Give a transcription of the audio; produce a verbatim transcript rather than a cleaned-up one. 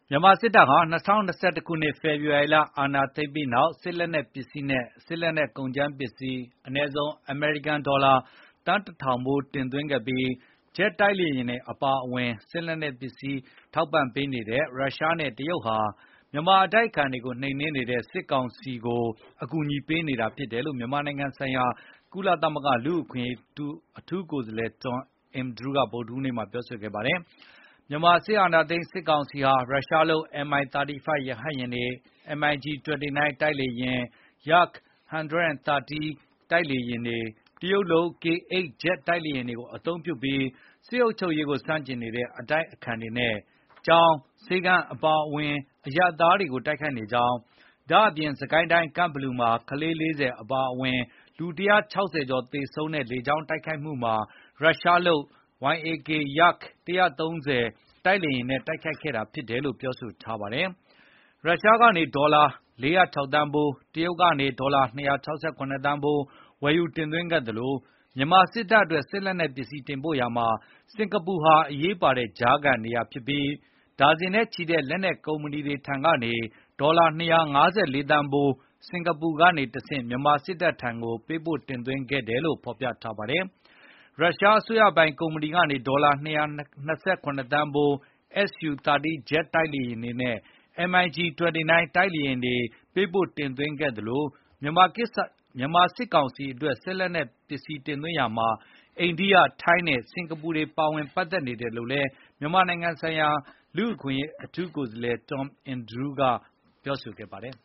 မြန်မာစစ်တပ်ဟာ၂၀၂၁ ခုနှစ် ဖေဖေါ်ဝါရီလ အာဏာသိမ်းပြီးနောက် စစ်လက်နက်ပစ္စည်းနဲ့ စစ်လက်နက်ကုန်ကြမ်းပစ္စည်း အနည်းဆုံး အမေရိကန်ဒေါ်လာ သန်းတထောင်ဖိုး တင်သွင်းခဲ့ပြီး ဂျက်တိုက်လေယာဉ်တွေအပါအဝင် စစ်လက်နက်ပစ္စည်း ထောက်ပံ့ပေးနေတဲ့ ရုရှားနဲ့ တရုတ်ဟာ မြန်မာအတိုက်အခံတွေကို နှိမ်နင်းနေတဲ့ စစ်ကောင်စီကို အကူအညီပေးနေတာဖြစ်တယ်လို့ မြန်မာနိုင်ငံဆိုင်ရာ ကုလသမဂ္ဂလူ့အခွင့်အရေး အထူးကိုယ်စားလှယ် Tom Andrews က ဗုဒ္ဓဟူးနေ့မှာ ပြောဆိုခဲ့ပါတယ်။ မြန်မာစစ်အာဏာသိမ်းစစ်ကောင်စီဟာ ရုရှားလုပ် Mi သတ်တီဖိုက် ရဟတ်ယာဉ်တွေ၊ MiG ၂၉ တိုက်လေယာဉ်၊ Yak ၁၃၀ တိုက်လေယာဉ်တွေ၊ တရုတ်လုပ် K ၈ ဂျက်တိုက်လေယာဉ်တွေကို အသုံးပြုပြီး စစ်အုပ်ချုပ်ရေးကို ဆန့်ကျင်နေတဲ့ အတိုက်အခံတွေနဲ့ ကျောင်း၊ ဆေးခန်းအပါအဝင် အရပ်သားတွေကို တိုက်ခိုက်နေကြောင်း၊ ဒါ့အပြင် စစ်ကိုင်းတိုင်း ကန့်ဘလူမှာ ကလေး ၄၀ အပါအဝင် လူ ၁၆၀ ကျော်သေဆုံးတဲ့ လေကြောင်းတိုက်ခိုက်မှုမှာ ရုရှားလုပ် Yak ၁၃၀ တိုက်လေယာဉ်နဲ့ တိုက်ခိုက်ခဲ့တာဖြစ်တယ်လို့ ပြောဆိုထားပါတယ်။ ရုရှားကနေ ဒေါ်လာ ၄၀၆ သန်းဖိုး၊ တရုတ်ကနေ ဒေါ်လာ ၂၆၇ သန်းဖိုး ဝယ်ယူတင်သွင်းခဲ့သလို မြန်မာစစ်တပ်အတွက် စစ်လက်နက်ပစ္စည်းတင်ပို့ရာမှာ စင်္ကာပူဟာ အရေးပါတဲ့ ကြားခံနေရာဖြစ်ပြီး ဒါဇင်နဲ့ချီတဲ့ လက်နက်ကုမ္ပဏီတွေထံကနေ ဒေါ်လာ ၂၅၄ သန်းဖိုး စင်္ကာပူကနေတဆင့် မြန်မာစစ်တပ်ထံကို ပေးပို့တင်သွင်းခဲ့တယ်လို့ ဖော်ပြထားပါတယ်။ ရုရှားအစိုးရပိုင် ကုမ္ပဏီကနေ ဒေါ်လာ ၂၂၇ သန်းဖိုး Su သတ်တီ ဂျက်တိုက်လေယာဉ်တွေနဲ့ MiG ၂၉ တိုက်လေယာဉ်တွေ ပေးပို့တင်သွင်းခဲ့သလို မြန်မာစစ်ကောင်စီအတွက် စစ်လက်နက်ပစ္စည်းတင်သွင်းရာမှာ အိန္ဒိယ၊ ထိုင်းနဲ့ စင်္ကာပူတွေ ပါဝင်ပတ်သက်နေတယ်လို့လည်း မြန်မာနိုင်ငံဆိုင်ရာ လူ့အခွင့်အရေး အထူးကိုယ်စားလှယ် Tom Andrews ကပြောဆိုခဲ့ပါတယ်